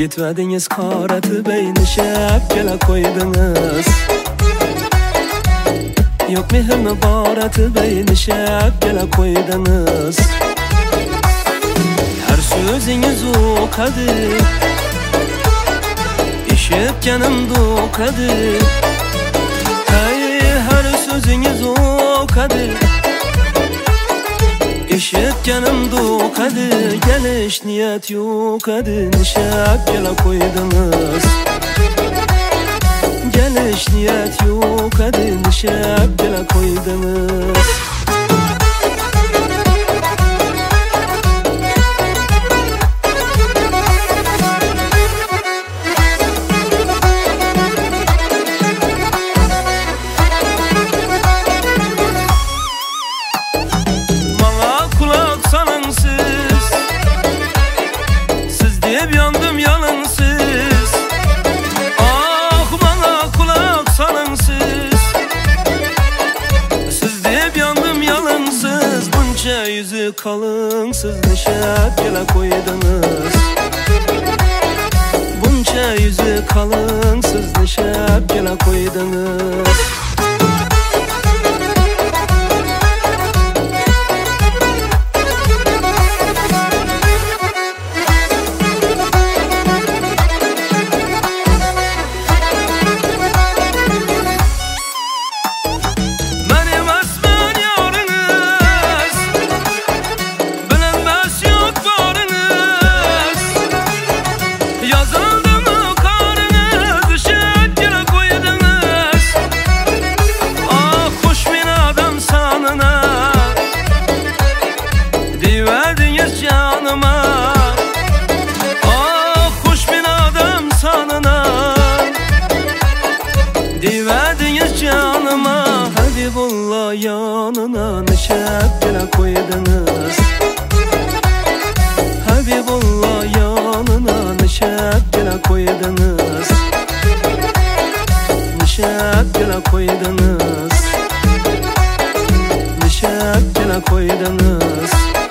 Gitmediniz kareti beyni şapkele koydunuz. Yok mihir mübareti beyni şapkele koydunuz. Her sözünüz o kadir, işitkenim o kadir. Hey, her sözünüz o kadir, işitkenim o kadir. Geliş niyet yok kadir, şapkele koydunuz. Geliş niyet yok kadir, şapkele koydunuz. Hep yandım yalınsız. Ah bana kulak salın siz. Siz de hep yandım yalınsız. Bunca yüzü kalınsız, ne şapkele koydunuz. Bunca yüzü kalınsız, ne şapkele koydunuz. Verdiniz canıma, ah kuş bin adam sanına. Diverdiniz canıma, Habibullah yanına, ne şapkele koydunuz. Habibullah yanına, ne şapkele koydunuz. Ne şapkele koydunuz. Ne şapkele koydunuz.